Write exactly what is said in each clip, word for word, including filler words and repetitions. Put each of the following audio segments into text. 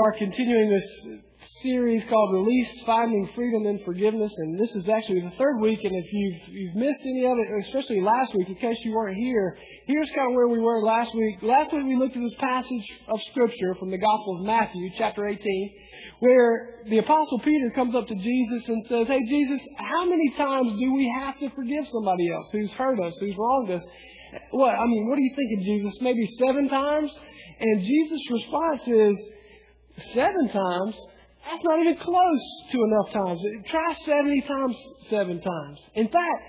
are continuing this series called Released, Finding Freedom in Forgiveness, and this is actually the third week, and if you've, you've missed any of it, especially last week, in case you weren't here, here's kind of where we were last week. Last week we looked at this passage of Scripture from the Gospel of Matthew, chapter eighteen, where the Apostle Peter comes up to Jesus and says, "Hey, Jesus, how many times do we have to forgive somebody else who's hurt us, who's wronged us?" What, I mean, what are you thinking, Jesus? Maybe seven times? And Jesus' response is, seven times? That's not even close to enough times. Try seventy times, seven times. In fact,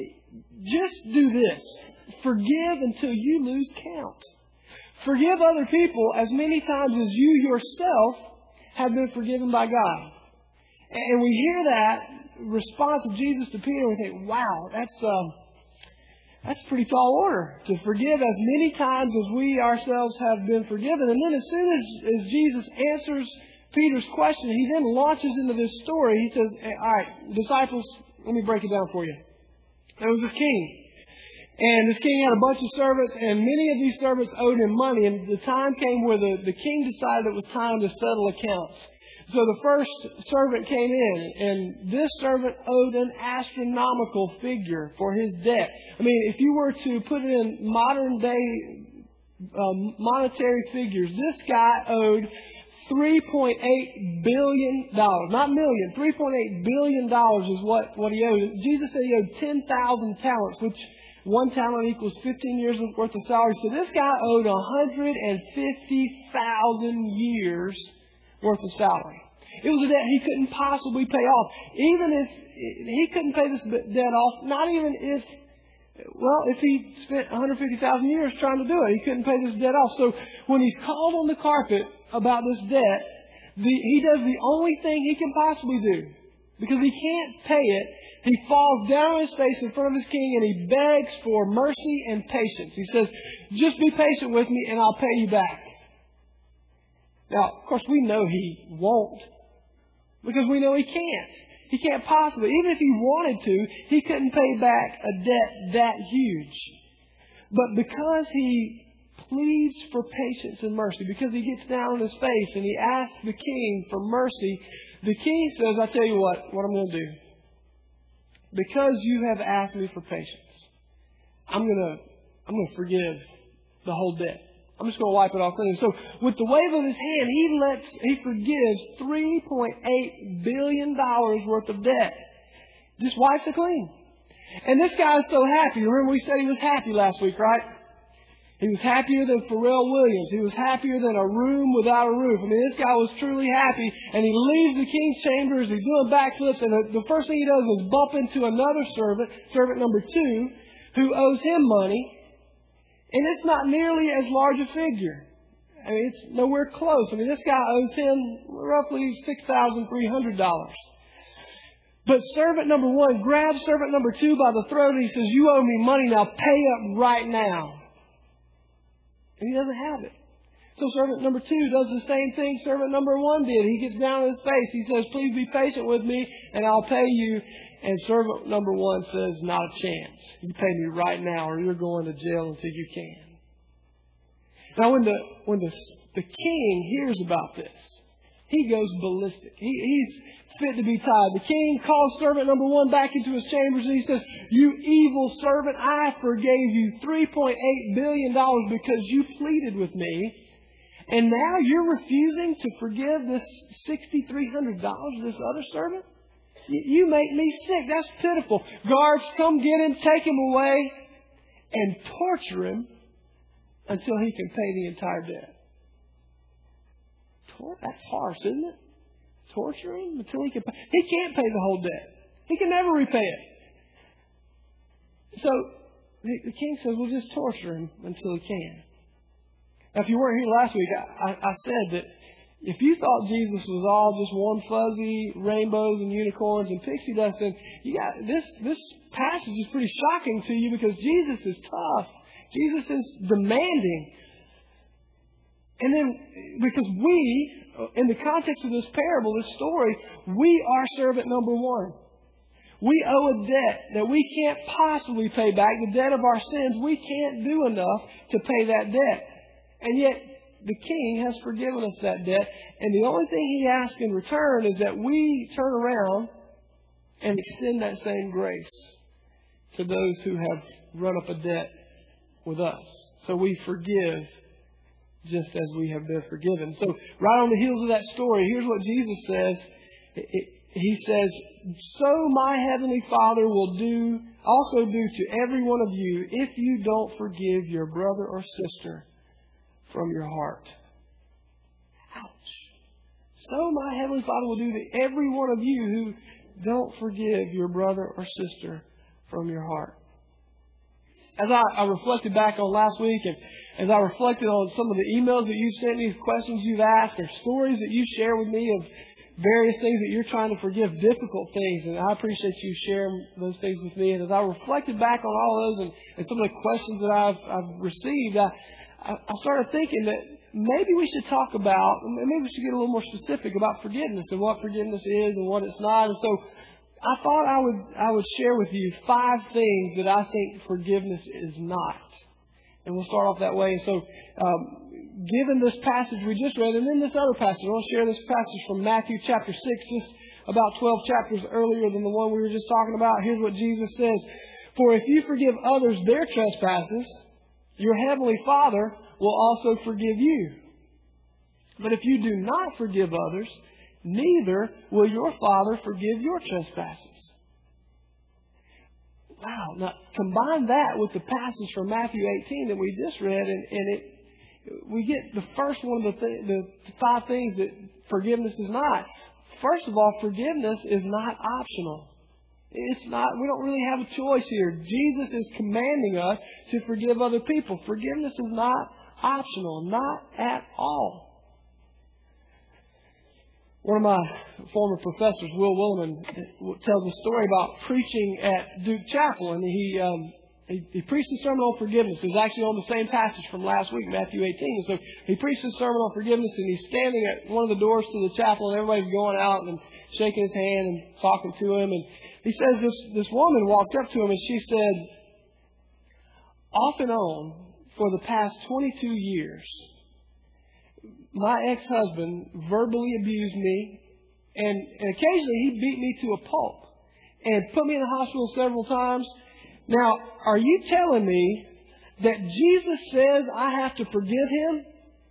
just do this. Forgive until you lose count. Forgive other people as many times as you yourself have been forgiven by God. And we hear that response of Jesus to Peter and we think, wow, that's um, that's a pretty tall order, to forgive as many times as we ourselves have been forgiven. And then as soon as, as Jesus answers Peter's question, he then launches into this story. He says, all right, disciples, let me break it down for you. There was this king. And this king had a bunch of servants, and many of these servants owed him money. And the time came where the, the king decided it was time to settle accounts. So the first servant came in, and this servant owed an astronomical figure for his debt. I mean, if you were to put it in modern day um, monetary figures, this guy owed three point eight billion dollars. Not million, three point eight billion dollars is what, what he owed. Jesus said he owed ten thousand talents, which one talent equals fifteen years worth of salary. So this guy owed one hundred fifty thousand years worth of salary. It was a debt he couldn't possibly pay off. Even if he couldn't pay this debt off, not even if, well, if he spent one hundred fifty thousand years trying to do it, he couldn't pay this debt off. So when he's called on the carpet about this debt, the, he does the only thing he can possibly do. Because he can't pay it, he falls down on his face in front of his king and he begs for mercy and patience. He says, just be patient with me and I'll pay you back. Now, of course, we know he won't. Because we know he can't. He can't possibly. Even if he wanted to, he couldn't pay back a debt that huge. But because he pleads for patience and mercy, because he gets down on his face and he asks the king for mercy, the king says, I tell you what, what I'm going to do. Because you have asked me for patience, I'm going to I'm going to forgive the whole debt. I'm just going to wipe it off clean. So with the wave of his hand, he lets, he forgives three point eight billion dollars worth of debt. Just wipes it clean. And this guy is so happy. Remember we said he was happy last week, right? He was happier than Pharrell Williams. He was happier than a room without a roof. I mean, this guy was truly happy. And he leaves the king's chambers. He's doing backflips. And the, the first thing he does is bump into another servant, servant number two, who owes him money. And it's not nearly as large a figure. I mean, it's nowhere close. I mean, this guy owes him roughly six thousand three hundred dollars. But servant number one grabs servant number two by the throat and he says, you owe me money now. Pay up right now. And he doesn't have it. So servant number two does the same thing servant number one did. He gets down on his face. He says, please be patient with me and I'll pay you. And servant number one says, not a chance. You pay me right now or you're going to jail until you can. Now when the when the, the king hears about this, he goes ballistic. He, he's fit to be tied. The king calls servant number one back into his chambers and he says, you evil servant, I forgave you three point eight billion dollars because you pleaded with me. And now you're refusing to forgive this six thousand three hundred dollars to this other servant? You make me sick. That's pitiful. Guards, come get him, take him away, and torture him until he can pay the entire debt. That's harsh, isn't it? Torture him until he can pay. He can't pay the whole debt. He can never repay it. So the king says, well, just torture him until he can. Now, if you weren't here last week, I, I, I said that if you thought Jesus was all just warm, fuzzy rainbows and unicorns and pixie dust, then you got this. This passage is pretty shocking to you because Jesus is tough. Jesus is demanding. And then, because we, in the context of this parable, this story, we are servant number one. We owe a debt that we can't possibly pay back, the debt of our sins. We can't do enough to pay that debt. And yet, the King has forgiven us that debt. And the only thing He asks in return is that we turn around and extend that same grace to those who have run up a debt with us. So we forgive just as we have been forgiven. So right on the heels of that story, here's what Jesus says. He says, so my heavenly Father will do, also do to every one of you if you don't forgive your brother or sister from your heart. Ouch. So my heavenly Father will do to every one of you who don't forgive your brother or sister from your heart. As I, I reflected back on last week, and as I reflected on some of the emails that you've sent me, questions you've asked, or stories that you share with me of various things that you're trying to forgive, difficult things, and I appreciate you sharing those things with me. And as I reflected back on all those and, and some of the questions that I've, I've received, I, I started thinking that maybe we should talk about, maybe we should get a little more specific about forgiveness and what forgiveness is and what it's not. And so I thought I would I would share with you five things that I think forgiveness is not. And we'll start off that way. So, um, given this passage we just read, and then this other passage, I want to share this passage from Matthew chapter six, just about twelve chapters earlier than the one we were just talking about. Here's what Jesus says. For if you forgive others their trespasses, your heavenly Father will also forgive you. But if you do not forgive others, neither will your Father forgive your trespasses. Wow. Now, combine that with the passage from Matthew eighteen that we just read, and, and it we get the first one of the, th- the five things that forgiveness is not. First of all, forgiveness is not optional. It's not, we don't really have a choice here. Jesus is commanding us to forgive other people. Forgiveness is not optional, not at all. One of my former professors, Will Williman, tells a story about preaching at Duke Chapel, and he um, he, he preached a sermon on forgiveness. It was actually on the same passage from last week, Matthew eighteen. So he preached a sermon on forgiveness, and he's standing at one of the doors to the chapel, and everybody's going out and shaking his hand and talking to him. And he says this this woman walked up to him, and she said, "Off and on for the past twenty-two years, my ex-husband verbally abused me, and, and occasionally he beat me to a pulp and put me in the hospital several times. Now, are you telling me that Jesus says I have to forgive him?"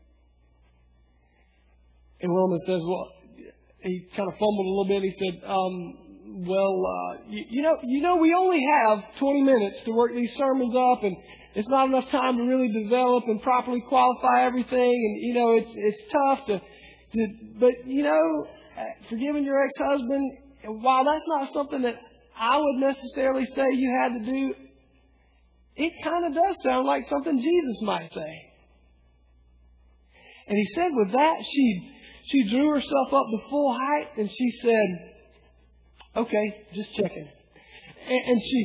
And Wilman says, well, he kind of fumbled a little bit. He said, um, well, uh, you, you know, you know, we only have twenty minutes to work these sermons up, and it's not enough time to really develop and properly qualify everything. And, you know, it's it's tough to, to but, you know, forgiving your ex-husband, while that's not something that I would necessarily say you had to do, it kind of does sound like something Jesus might say. And he said with that, she she drew herself up to full height, and she said, okay, just checking. And, and she...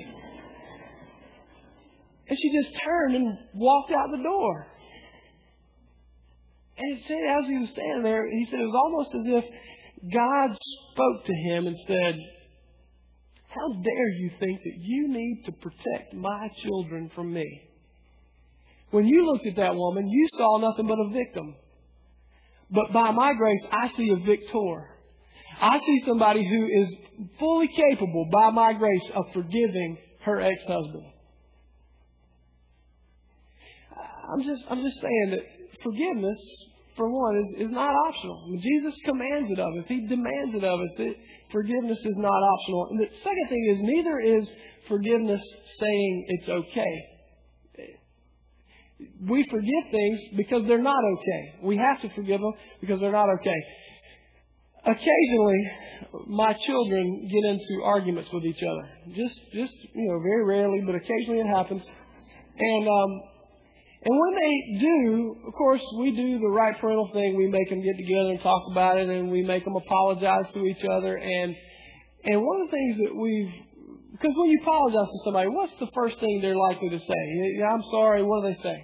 And she just turned and walked out the door. And he said, as he was standing there, he said it was almost as if God spoke to him and said, how dare you think that you need to protect my children from me? When you looked at that woman, you saw nothing but a victim. But by my grace, I see a victor. I see somebody who is fully capable, by my grace, of forgiving her ex-husband. I'm just I'm just saying that forgiveness, for one, is, is not optional. I mean, Jesus commands it of us. He demands it of us. That forgiveness is not optional. And the second thing is, neither is forgiveness saying it's okay. We forgive things because they're not okay. We have to forgive them because they're not okay. Occasionally, my children get into arguments with each other. Just, just you know, very rarely, but occasionally it happens. And um, And when they do, of course, we do the right parental thing. We make them get together and talk about it, and we make them apologize to each other. And and one of the things that we've, because when you apologize to somebody, what's the first thing they're likely to say? Yeah, I'm sorry. What do they say?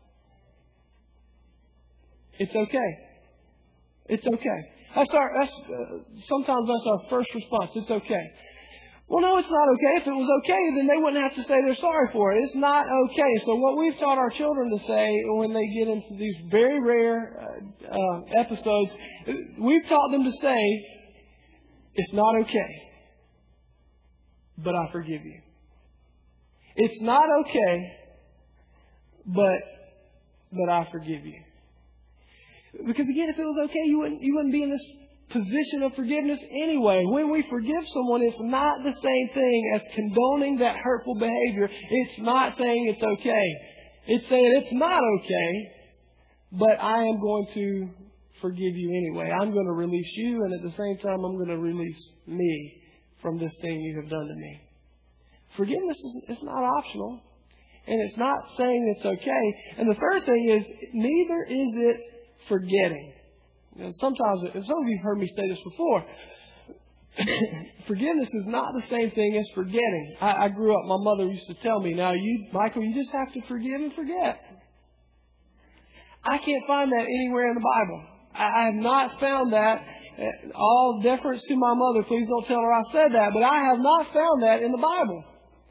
It's okay. It's okay. That's our. That's uh, sometimes that's our first response. It's okay. Well, no, it's not okay. If it was okay, then they wouldn't have to say they're sorry for it. It's not okay. So what we've taught our children to say when they get into these very rare uh, uh, episodes, we've taught them to say, it's not okay, but I forgive you. It's not okay, but but I forgive you. Because again, if it was okay, you wouldn't you wouldn't be in this position of forgiveness anyway. When we forgive someone, it's not the same thing as condoning that hurtful behavior. It's not saying it's okay. It's saying it's not okay, but I am going to forgive you anyway. I'm going to release you, and at the same time, I'm going to release me from this thing you have done to me. Forgiveness is it's not optional, and it's not saying it's okay. And the third thing is, neither is it forgetting. You know, sometimes, and some of you have heard me say this before, forgiveness is not the same thing as forgetting. I, I grew up, my mother used to tell me, now you, Michael, you just have to forgive and forget. I can't find that anywhere in the Bible. I, I have not found that. All deference to my mother, please don't tell her I said that, but I have not found that in the Bible.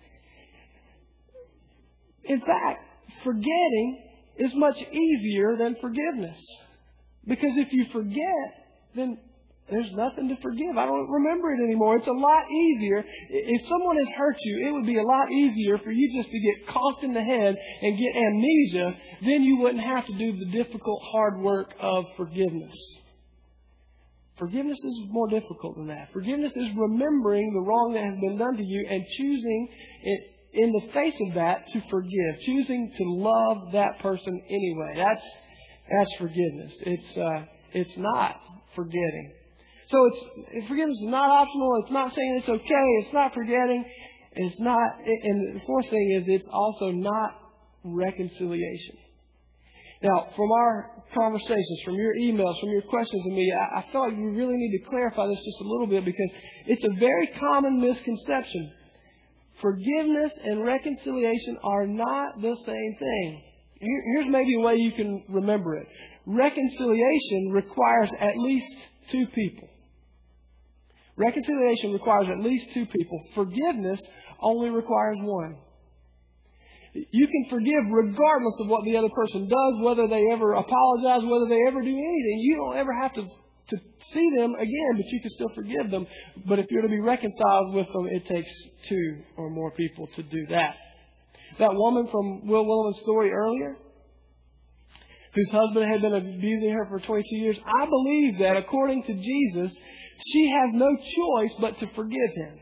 In fact, forgetting is much easier than forgiveness. Because if you forget, then there's nothing to forgive. I don't remember it anymore. It's a lot easier. If someone has hurt you, it would be a lot easier for you just to get conked in the head and get amnesia. Then you wouldn't have to do the difficult, hard work of forgiveness. Forgiveness is more difficult than that. Forgiveness is remembering the wrong that has been done to you and choosing it in the face of that to forgive. Choosing to love that person anyway. That's That's forgiveness. It's uh, it's not forgetting. So it's forgiveness is not optional. It's not saying it's okay. It's not forgetting. It's not. And the fourth thing is it's also not reconciliation. Now, from our conversations, from your emails, from your questions to me, I, I felt like we really need to clarify this just a little bit because it's a very common misconception. Forgiveness and reconciliation are not the same thing. Here's maybe a way you can remember it. Reconciliation requires at least two people. Reconciliation requires at least two people. Forgiveness only requires one. You can forgive regardless of what the other person does, whether they ever apologize, whether they ever do anything. You don't ever have to, to see them again, but you can still forgive them. But if you're to be reconciled with them, it takes two or more people to do that. That woman from Will Williams' story earlier, whose husband had been abusing her for twenty-two years, I believe that according to Jesus, she has no choice but to forgive him.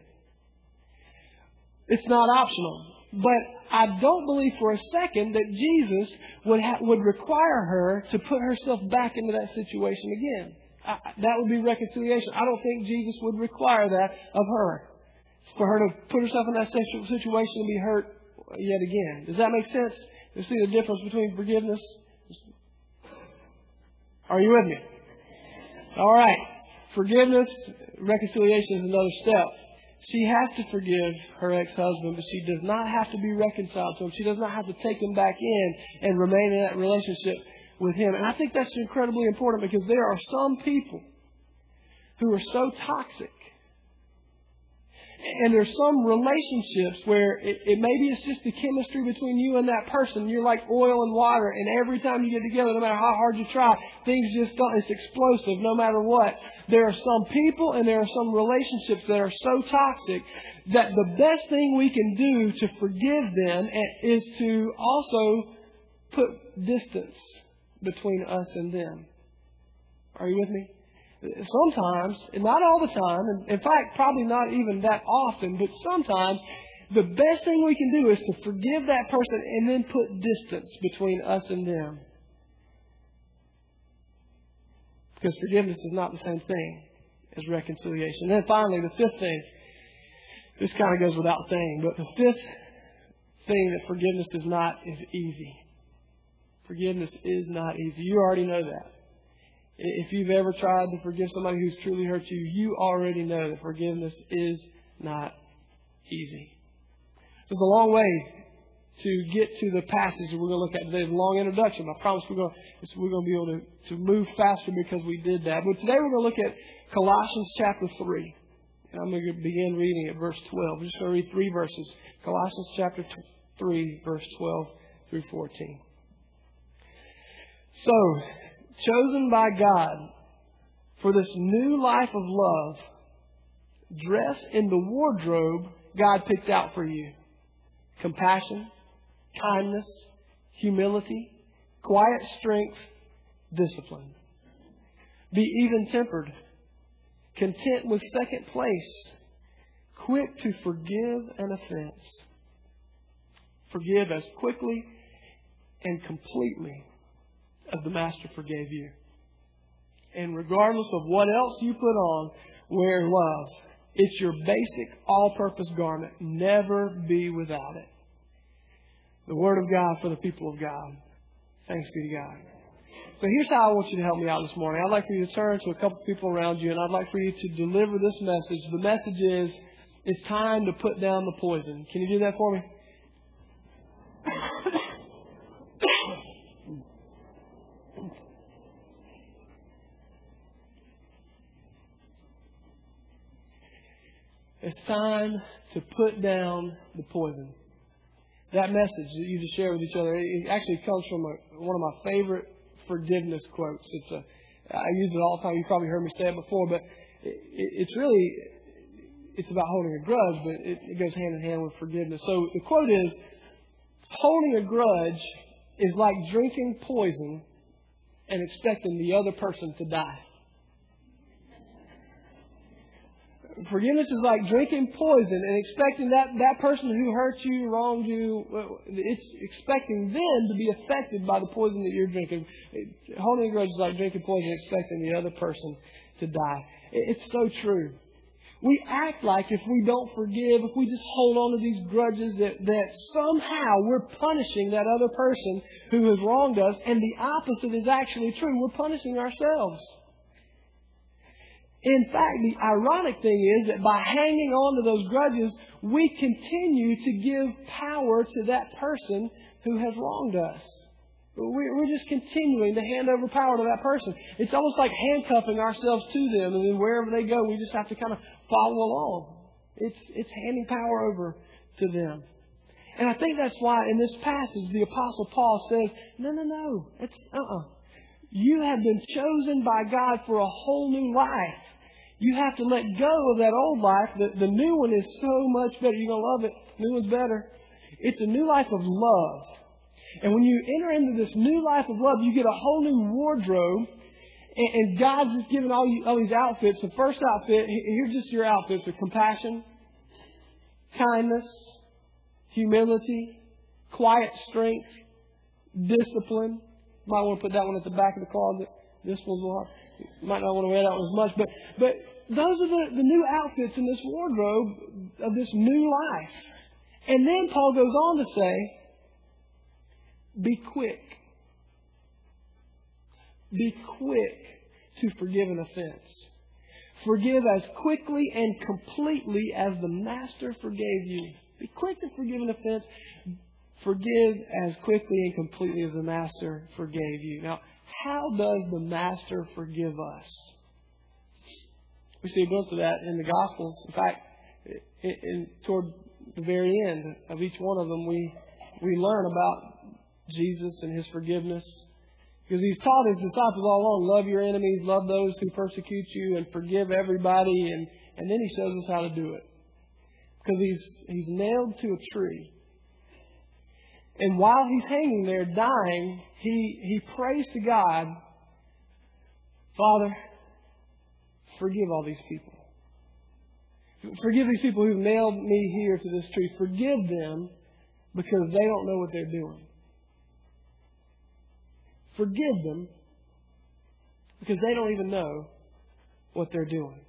It's not optional. But I don't believe for a second that Jesus would ha- would require her to put herself back into that situation again. I, that would be reconciliation. I don't think Jesus would require that of her. For her to put herself in that situation and be hurt yet again. Does that make sense? You see the difference between forgiveness? Are you with me? All right. Forgiveness, reconciliation is another step. She has to forgive her ex-husband, but she does not have to be reconciled to him. She does not have to take him back in and remain in that relationship with him. And I think that's incredibly important because there are some people who are so toxic. And there's some relationships where it, it maybe it's just the chemistry between you and that person. You're like oil and water, and every time you get together, no matter how hard you try, things just don't, it's explosive no matter what. There are some people and there are some relationships that are so toxic that the best thing we can do to forgive them is to also put distance between us and them. Are you with me? Sometimes, and not all the time, and in fact, probably not even that often, but sometimes the best thing we can do is to forgive that person and then put distance between us and them. Because forgiveness is not the same thing as reconciliation. And then finally, the fifth thing, this kind of goes without saying, but the fifth thing that forgiveness is not is easy. Forgiveness is not easy. You already know that. If you've ever tried to forgive somebody who's truly hurt you, you already know that forgiveness is not easy. There's a long way to get to the passage that we're going to look at today. It's a long introduction. I promise we're going to, we're going to be able to, to move faster because we did that. But today we're going to look at Colossians chapter three. And I'm going to begin reading at verse twelve. I'm just going to read three verses. Colossians chapter three, verse twelve through fourteen. So, chosen by God for this new life of love, dress in the wardrobe God picked out for you. Compassion, kindness, humility, quiet strength, discipline. Be even-tempered, content with second place, quick to forgive an offense. Forgive as quickly and completely as the Master forgave you. And regardless of what else you put on, wear love. It's your basic all-purpose garment. Never be without it. The Word of God for the people of God. Thanks be to God. So here's how I want you to help me out this morning. I'd like for you to turn to a couple people around you, and I'd like for you to deliver this message. The message is, it's time to put down the poison. Can you do that for me? It's time to put down the poison. That message that you just shared with each other, it actually comes from a, one of my favorite forgiveness quotes. It's a, I use it all the time. You've probably heard me say it before, but it, it, it's really, it's about holding a grudge, but it, it goes hand in hand with forgiveness. So the quote is, holding a grudge is like drinking poison and expecting the other person to die. Forgiveness is like drinking poison and expecting that, that person who hurt you, wronged you, it's expecting them to be affected by the poison that you're drinking. Holding a grudge is like drinking poison and expecting the other person to die. It's so true. We act like if we don't forgive, if we just hold on to these grudges, that, that somehow we're punishing that other person who has wronged us, and the opposite is actually true. We're punishing ourselves. In fact, the ironic thing is that by hanging on to those grudges, we continue to give power to that person who has wronged us. We're just continuing to hand over power to that person. It's almost like handcuffing ourselves to them, and then wherever they go, we just have to kind of follow along. It's, it's handing power over to them. And I think that's why in this passage, the Apostle Paul says, no, no, no, it's, uh-uh. You have been chosen by God for a whole new life. You have to let go of that old life. The, the new one is so much better. You're going to love it. The new one's better. It's a new life of love. And when you enter into this new life of love, you get a whole new wardrobe. And, and God's just given all, you, all these outfits. The first outfit, here's just your outfits of compassion, kindness, humility, quiet strength, discipline. You might want to put that one at the back of the closet. This one's a lot. You might not want to wear that one as much. But, but those are the, the new outfits in this wardrobe of this new life. And then Paul goes on to say, be quick. Be quick to forgive an offense. Forgive as quickly and completely as the Master forgave you. Be quick to forgive an offense. Forgive as quickly and completely as the Master forgave you. Now, how does the Master forgive us? We see a glimpse of that in the Gospels. In fact, in, in, toward the very end of each one of them, we, we learn about Jesus and His forgiveness. Because He's taught His disciples all along, love your enemies, love those who persecute you, and forgive everybody. And, and then He shows us how to do it. Because He's, he's nailed to a tree. And while He's hanging there dying, he, he prays to God, Father, forgive all these people. Forgive these people who've nailed me here to this tree. Forgive them because they don't know what they're doing. Forgive them because they don't even know what they're doing.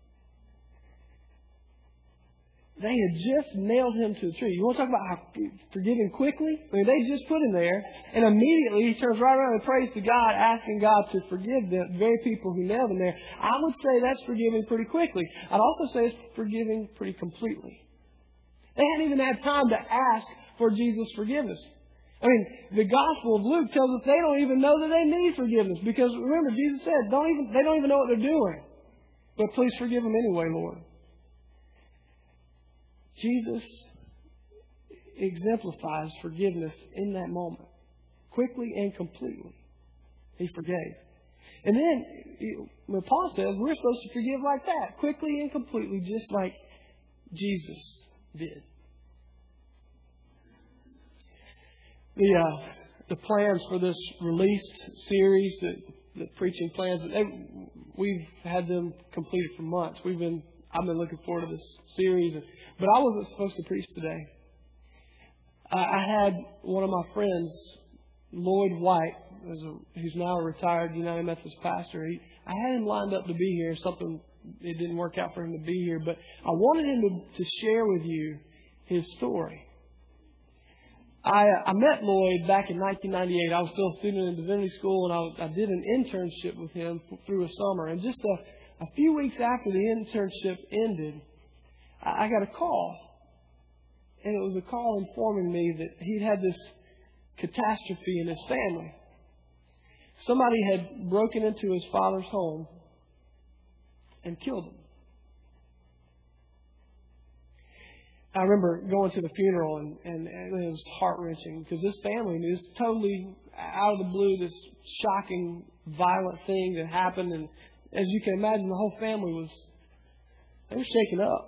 They had just nailed Him to the tree. You want to talk about how forgiving quickly? I mean, they just put Him there, and immediately He turns right around and prays to God, asking God to forgive the very people who nailed Him there. I would say that's forgiving pretty quickly. I'd also say it's forgiving pretty completely. They hadn't even had time to ask for Jesus' forgiveness. I mean, the Gospel of Luke tells us they don't even know that they need forgiveness, because remember, Jesus said, "Don't even they don't even know what they're doing, but please forgive them anyway, Lord." Jesus exemplifies forgiveness in that moment. Quickly and completely. He forgave. And then, when Paul says we're supposed to forgive like that. Quickly and completely, just like Jesus did. The uh, the plans for this released series, the, the preaching plans, they, we've had them completed for months. We've been I've been looking forward to this series, but I wasn't supposed to preach today. I, I had one of my friends, Lloyd White, who's, a, who's now a retired United Methodist pastor. He, I had him lined up to be here. Something it didn't work out for him to be here, but I wanted him to, to share with you his story. I, I met Lloyd back in nineteen ninety-eight. I was still a student in divinity school, and I, I did an internship with him through a summer. And just a, a few weeks after the internship ended, I, I got a call. And it was a call informing me that he'd had this catastrophe in his family. Somebody had broken into his father's home and killed him. I remember going to the funeral, and, and, and it was heart-wrenching because this family, it was totally out of the blue, this shocking, violent thing that happened. And as you can imagine, the whole family was, they were shaken up.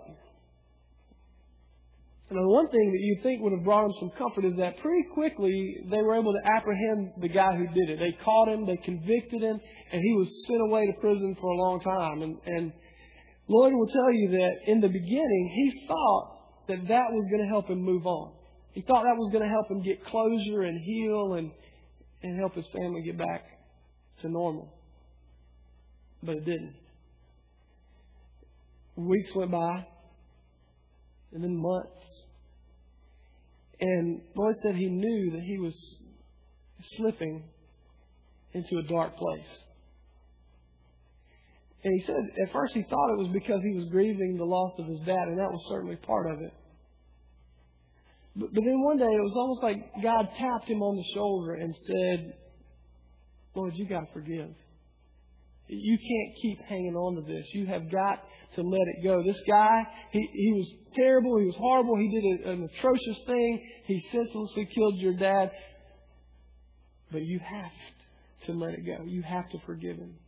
And the one thing that you'd think would have brought them some comfort is that pretty quickly they were able to apprehend the guy who did it. They caught him, they convicted him, and he was sent away to prison for a long time. And, and Lloyd will tell you that in the beginning, he thought that that was going to help him move on. He thought that was going to help him get closure and heal and, and help his family get back to normal. But it didn't. Weeks went by, and then months. And Lloyd said he knew that he was slipping into a dark place. And he said at first he thought it was because he was grieving the loss of his dad, and that was certainly part of it. But, but then one day it was almost like God tapped him on the shoulder and said, Lord, you got to forgive. You can't keep hanging on to this. You have got to let it go. This guy, he, he was terrible. He was horrible. He did a, an atrocious thing. He senselessly killed your dad. But you have to let it go. You have to forgive him.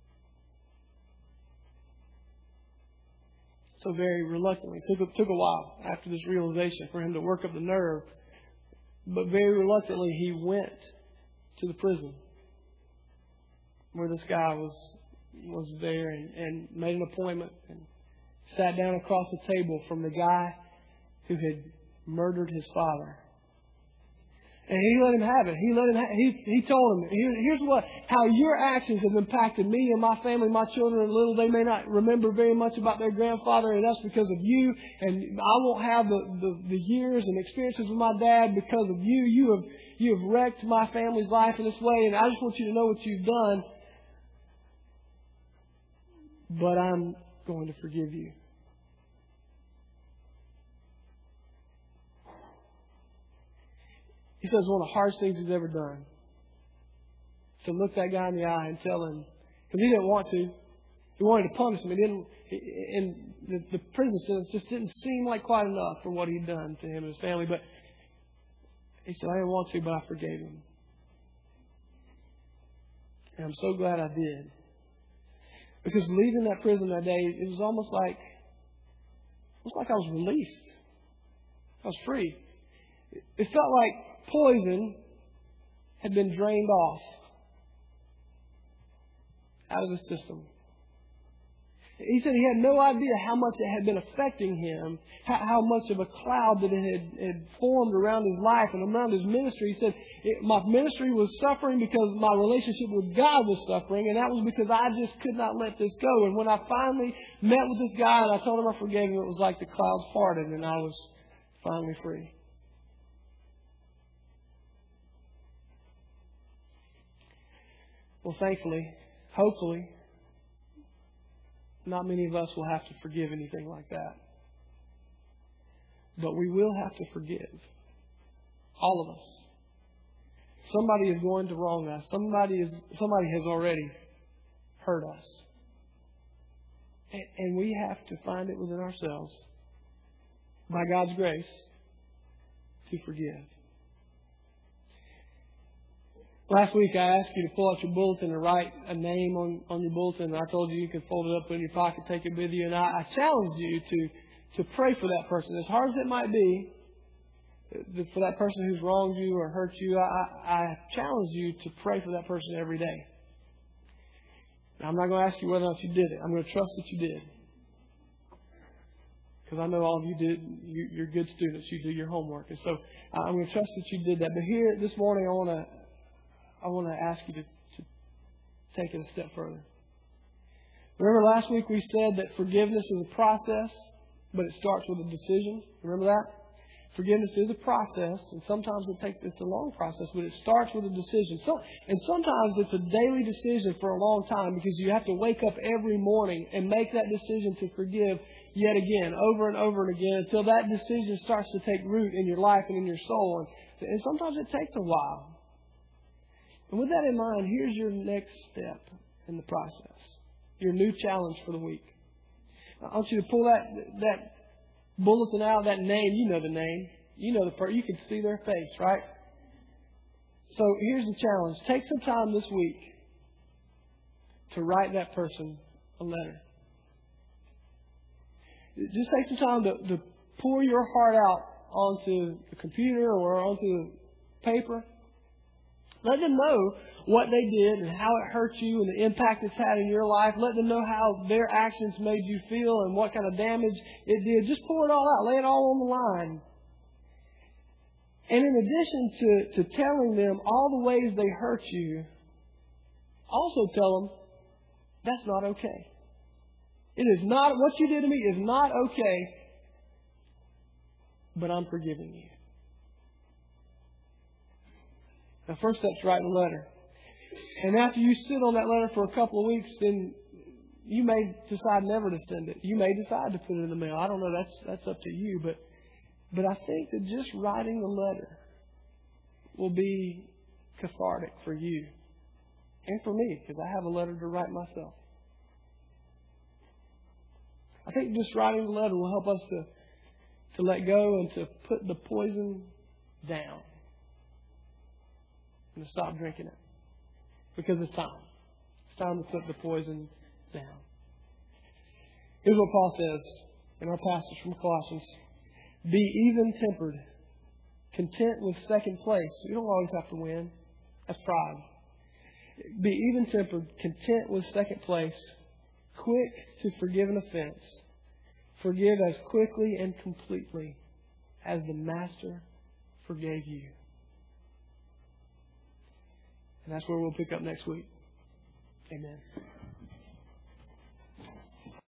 So very reluctantly. It took, took a while after this realization for him to work up the nerve. But very reluctantly, he went to the prison where this guy was was there and, and made an appointment and sat down across the table from the guy who had murdered his father. And he let him have it. He let him. Ha- he he told him, Here, "Here's what how your actions have impacted me and my family, my children. And little they may not remember very much about their grandfather, and that's because of you. And I won't have the, the, the years and experiences with my dad because of you. You have you have wrecked my family's life in this way, and I just want you to know what you've done. But I'm going to forgive you." He says one of the hardest things he's ever done. To look that guy in the eye and tell him, because he didn't want to. He wanted to punish him. He didn't, and the, the prison sentence just didn't seem like quite enough for what he'd done to him and his family. But he said, "I didn't want to, but I forgave him." And I'm so glad I did. Because leaving that prison that day, it was almost like, almost like I was released. I was free. It felt like poison had been drained off out of the system. He said he had no idea how much it had been affecting him, how, how much of a cloud that it had, had formed around his life and around his ministry. He said, it, my ministry was suffering because my relationship with God was suffering, and that was because I just could not let this go. And when I finally met with this guy and I told him I forgave him, it was like the clouds parted and I was finally free. Well, thankfully, hopefully, not many of us will have to forgive anything like that. But we will have to forgive. All of us. Somebody is going to wrong us. Somebody is somebody has already hurt us. And, and we have to find it within ourselves by God's grace, to forgive. Last week I asked you to pull out your bulletin and write a name on, on your bulletin. I told you you could fold it up in your pocket, take it with you. And I, I challenged you to, to pray for that person. As hard as it might be, for that person who's wronged you or hurt you, I, I challenge you to pray for that person every day. Now, I'm not going to ask you whether or not you did it. I'm going to trust that you did. Because I know all of you did. You, you're good students. You do your homework. And so I'm going to trust that you did that. But here, this morning, I want to I want to ask you to, to take it a step further. Remember last week we said that forgiveness is a process, but it starts with a decision. Remember that? Forgiveness is a process, and sometimes it takes it's a long process, but it starts with a decision. So, and sometimes it's a daily decision for a long time because you have to wake up every morning and make that decision to forgive yet again, over and over and again, until that decision starts to take root in your life and in your soul. And, and sometimes it takes a while. And with that in mind, here's your next step in the process. Your new challenge for the week. I want you to pull that that bulletin out, that name. You know the name. You know the person. You can see their face, right? So here's the challenge. Take some time this week to write that person a letter. Just take some time to, to pour your heart out onto the computer or onto paper. Let them know what they did and how it hurt you and the impact it's had in your life. Let them know how their actions made you feel and what kind of damage it did. Just pour it all out. Lay it all on the line. And in addition to, to telling them all the ways they hurt you, also tell them that's not okay. It is not, what you did to me is not okay, but I'm forgiving you. The first step's writing a letter. And after you sit on that letter for a couple of weeks, then you may decide never to send it. You may decide to put it in the mail. I don't know. That's that's up to you. But but I think that just writing the letter will be cathartic for you and for me, because I have a letter to write myself. I think just writing the letter will help us to to let go and to put the poison down. And to stop drinking it. Because it's time. It's time to put the poison down. Here's what Paul says in our passage from Colossians. Be even-tempered. Content with second place. You don't always have to win. That's pride. Be even-tempered. Content with second place. Quick to forgive an offense. Forgive as quickly and completely as the Master forgave you. And that's where we'll pick up next week. Amen.